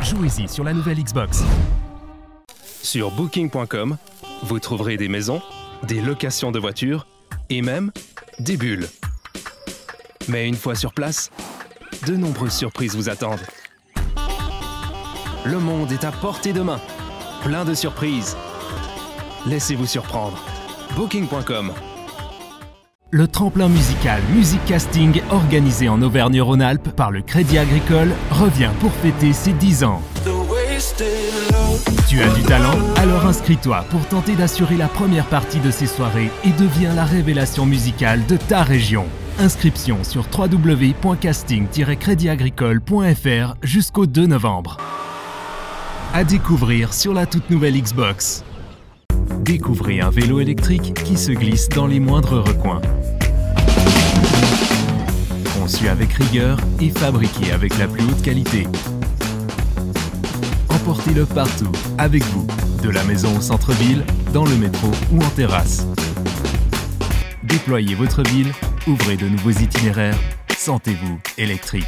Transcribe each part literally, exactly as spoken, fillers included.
Jouez-y sur la nouvelle Xbox. Sur booking point com, vous trouverez des maisons, des locations de voitures et même des bulles. Mais une fois sur place, de nombreuses surprises vous attendent. Le monde est à portée de main, plein de surprises. Laissez-vous surprendre. booking point com. Le tremplin musical Music Casting, organisé en Auvergne-Rhône-Alpes par le Crédit Agricole, revient pour fêter ses dix ans. Tu as du talent? Alors inscris-toi pour tenter d'assurer la première partie de ces soirées et deviens la révélation musicale de ta région. Inscription sur w w w point casting tiret crédit agricole point f r jusqu'au deux novembre. À découvrir sur la toute nouvelle Xbox. Découvrez un vélo électrique qui se glisse dans les moindres recoins. Conçu avec rigueur et fabriqué avec la plus haute qualité. Emportez-le partout, avec vous, de la maison au centre-ville, dans le métro ou en terrasse. Déployez votre ville, ouvrez de nouveaux itinéraires, sentez-vous électrique.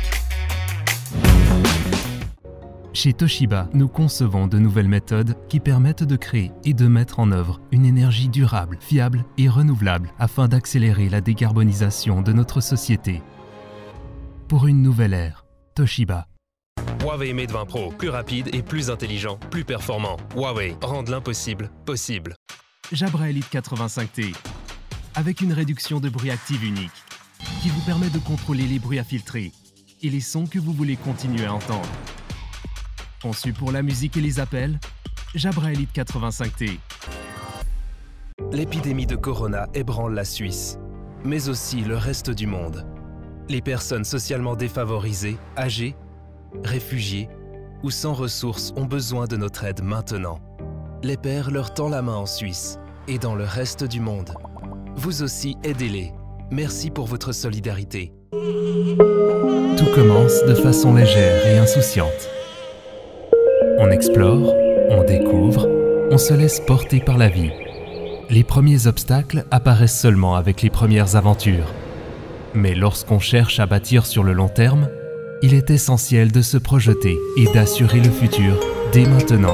Chez Toshiba, nous concevons de nouvelles méthodes qui permettent de créer et de mettre en œuvre une énergie durable, fiable et renouvelable afin d'accélérer la décarbonisation de notre société. Pour une nouvelle ère, Toshiba. Huawei Mate vingt Pro, plus rapide et plus intelligent, plus performant. Huawei, rend l'impossible possible. Jabra Elite quatre-vingt-cinq T, avec une réduction de bruit active unique, qui vous permet de contrôler les bruits à filtrer et les sons que vous voulez continuer à entendre. Conçu pour la musique et les appels, Jabra Elite quatre-vingt-cinq T. L'épidémie de Corona ébranle la Suisse, mais aussi le reste du monde. Les personnes socialement défavorisées, âgées, réfugiés ou sans ressources ont besoin de notre aide maintenant. Les pairs leur tend la main en Suisse et dans le reste du monde. Vous aussi, aidez-les. Merci pour votre solidarité. Tout commence de façon légère et insouciante. On explore, on découvre, on se laisse porter par la vie. Les premiers obstacles apparaissent seulement avec les premières aventures. Mais lorsqu'on cherche à bâtir sur le long terme, il est essentiel de se projeter et d'assurer le futur dès maintenant.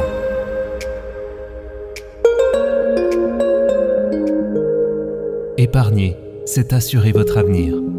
Épargner, c'est assurer votre avenir.